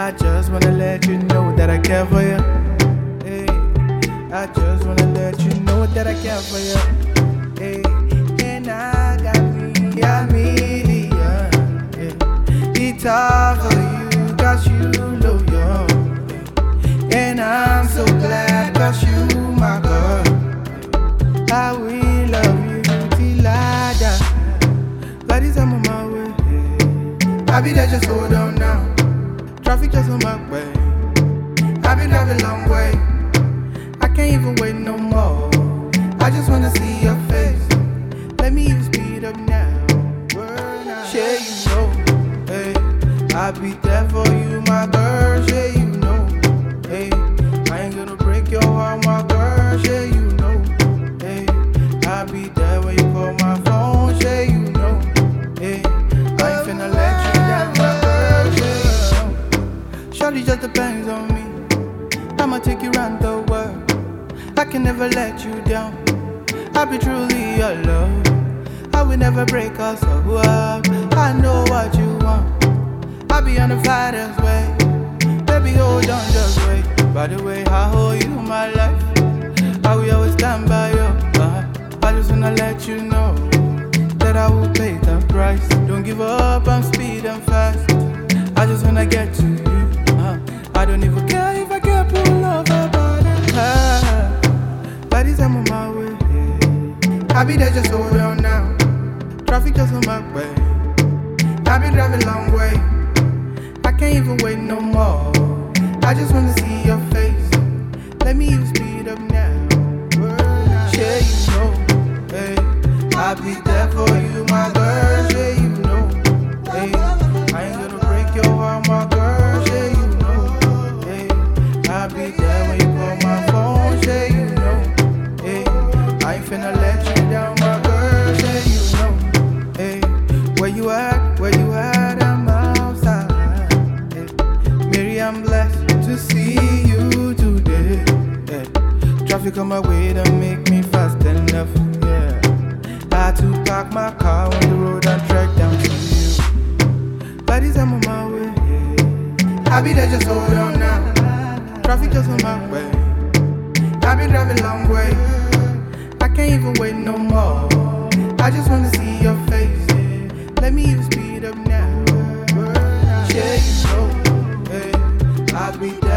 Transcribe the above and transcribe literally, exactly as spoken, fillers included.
I just wanna let you know that I care for you. Hey, I just wanna let you know that I care for you. Hey, and I got me a million. Yeah. It's all for you, cause you know you. And I'm so glad, cause you my girl. I will love you till I die. But it's I'm on my way. I be there, just hold on now. Traffic just on my way. I been driving a long way. I can't even wait no more. I just wanna see your face. Let me even speed up now. Share you know, hey, I'll be there for you, my girl. Share you know, hey, I ain't gonna break your heart, my girl. Share you know, hey, I'll be there when you call my phone. Share you know, hey, I ain't finna let you down, my girl. Share you know, surely just depends on me. I'ma take you around the world. I can never let you down. I'll be truly your love. I will never break us up. I know what you want. I'll be on the fighter's way. Baby, hold on, just wait. By the way, I hold you my life. I will always stand by you. uh, I just wanna let you know that I will pay the price. Don't give up, I'm speeding fast. I just wanna get to you. uh, I don't even care if I can't pull over by the car. By this time on my way, I'll be there, just hold on now. Traffic just on my way. I've been driving a long way. I can't even wait no more. I just wanna see your face. Let me even speed up now. Share you know, hey, I'll be there for you, my girl. Share you know, hey, I ain't gonna break your heart, my girl. Share you know, hey, I'll be there when you call my phone. Share you know, hey, I ain't finna let you down, my girl. Share you know, hey, where you at, where you at, I'm outside. Hey, Mary, I'm blessed to see you today. Hey, traffic on my way to make me fast enough. Yeah, I had to park my car on the road and track down to you. By this time on my way, I'll be there, just hold on now. Traffic just on my way. I've been driving a long way. I can't even wait no more. I just wanna see your face. Let me even speed up now. Share you know, hey, I'll be there.